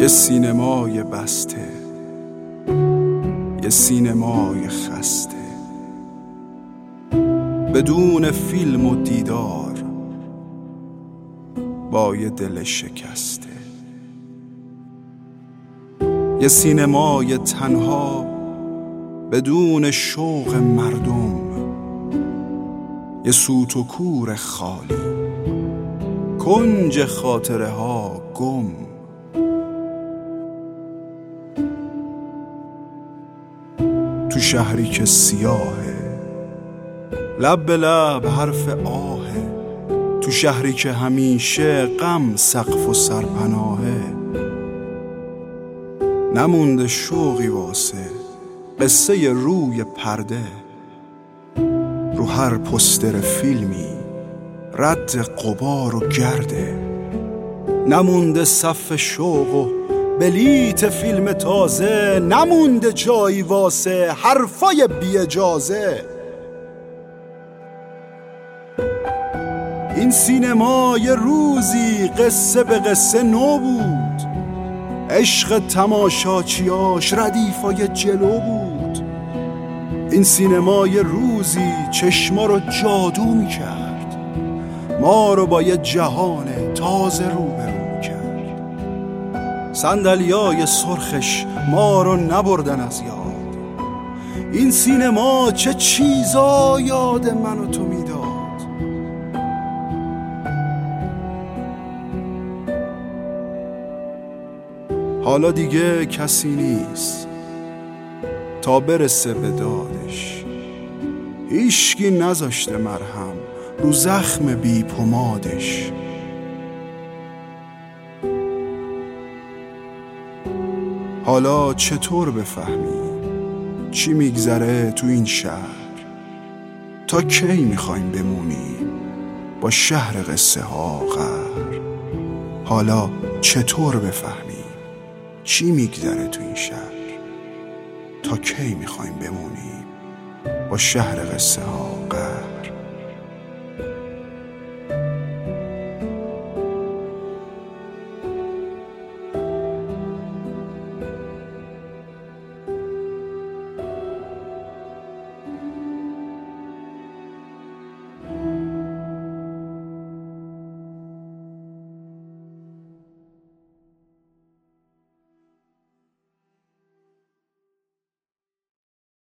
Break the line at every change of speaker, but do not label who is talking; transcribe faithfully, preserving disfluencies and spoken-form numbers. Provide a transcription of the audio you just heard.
یه سینمای بسته، یه سینمای خسته، بدون فیلم و دیدار، با یه دل شکسته. یه سینمای تنها، بدون شوق مردم، یه سوت و کور خالی، کنج خاطره ها گم. تو شهری که سیاهه، لب به لب حرف آهه، تو شهری که همیشه غم سقف و سرپناهه. نمونده شوقی واسه قصه روی پرده، رو هر پوستر فیلمی رد غبار و گرده. نمونده صف شوق و بلیت فیلم تازه، نمونده جایی واسه حرفای بی اجازه. این سینما یه روزی قصه به قصه نو بود، عشق تماشاچیاش ردیفای جلو بود. این سینما یه روزی چشما رو جادو میکرد، ما رو با یه جهان تازه روبرو میکرد. صندلیای سرخش ما رو نبردن از یاد، این سینما چه چیزا یاد من و تو میداد. حالا دیگه کسی نیست تا برسه به دادش، هیچکی نذاشته مرهم رو زخم بی پمادش. حالا چطور بفهمی چی میگذره تو این شهر؟ تا کی میخوایم بمونیم با شهر قصه ها غر؟ حالا چطور بفهمی چی میگذره تو این شهر؟ تا کی میخوایم بمونیم با شهر قصه ها